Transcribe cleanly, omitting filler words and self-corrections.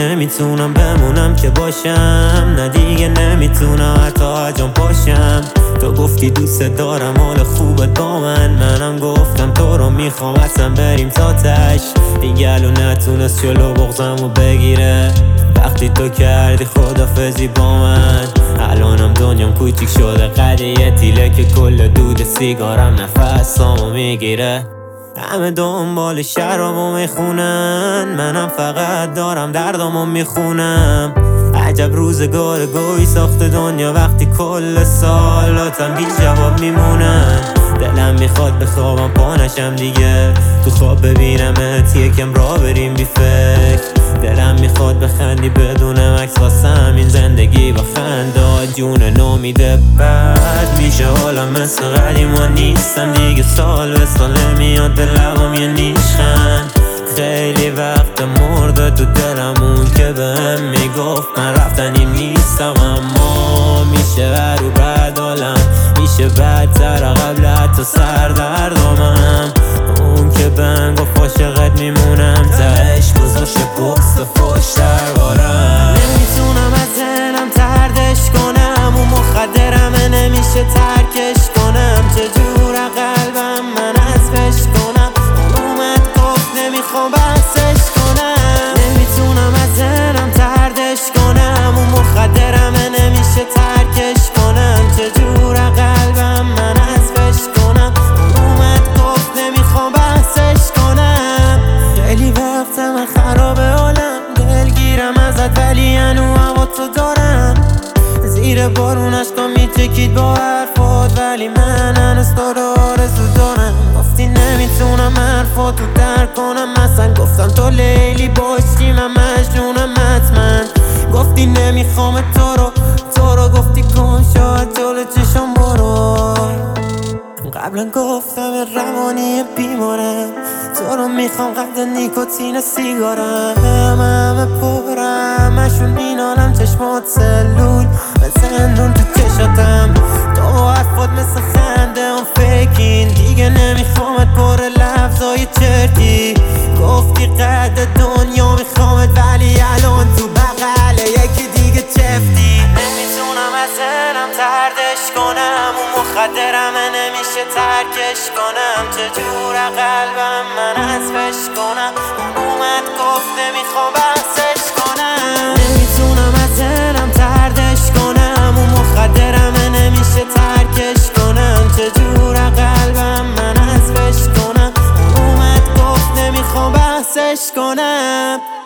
نمیتونم بمونم که باشم، نه دیگه نمیتونم حتی هجام پاشم. تو گفتی دوست دارم، حال خوبت با منم گفتم تو رو میخوام اصلا بریم تا تش. این گلو نتونست جلو بغضمو بگیره وقتی تو کردی خدافزی با من. الانم دنیام کوچیک شده قد یه تیله که کل دود سیگارم نفسامو میگیره. همه دنبال شرابو میخونن، منم فقط دارم دردامو میخونم. عجب روزگار گوی ساخت دنیا وقتی کل سالاتم بی جواب میمونن. دلم میخواد بخوابم پا نشم دیگه، تو خواب ببینمت یکم را بریم بی فکر. دلم میخواد بخندی بدون عکس واسه همین زندگی با خنده جون نومیده بد میشه. حالا مثل قدیما نیستم دیگه، سال به سال میاد به لبام یه نیشخند. خیلی وقت مرده تو دلمون که بهم میگفت من رفتنی نیستم، اما میشه برو بعد عالم میشه بدتر قبل حتی سردردامم. اون که بهم گفت عاشقت میمونم تهش بزاشه بکس فوش دربارم. نمیتونم از ذهنم تردش کنم، اون مخدرمه نمیشه ترکش کنم. چجور قلبم من حذفش کنم، اومد گفت نمیخوام بحثش کنم. نمیتونم از ذهنم تردش کنم، اون مخدرمه نمیشه ترکش کنم. چجور قلبم من حذفش کنم، اومد گفت نمیخوام بحثش کنم. خیلی وقت من خرابه حالم، دلگیرم ازت ولی هنو هوا تو دارم. زیر بارون عشقا میتکید با حرفات ولی من هنوز تو رو آرزو دارم. گفتی نمیتونم حرفاتو درک کنم، مثلا گفتم تو لیلی باشی من مجنونم حتما. گفتی نمیخوام تو رو گفتی کن شاید جلو چشم برو. قبلا گفتم روانی بیمارم، تو رو میخوام قد نیکوتین سیگارم. همه پرم مشون مینالم چشمات سلول بزندون تو چشاتم. تو حرفات مثل خنده اون فکین دیگه نمیخوامت پر لفظای چرتی. گفتی قد دنیا میخوامت ولی الان تو بغل یکی دیگه چفتی. نمیتونم از ذهنم تردش کنم، اون مخدرمه نمیشه ترکش کنم. چجور قلبم من حذفش کنم، اومد گفت نمیخوام بحثش کنم. نمیتونم از ذهنم تردش کنم، اون مخدرمه نمیشه ترکش کنم. چجور قلبم من حذفش کنم، اومد گفت نمیخوام بحثش کنم.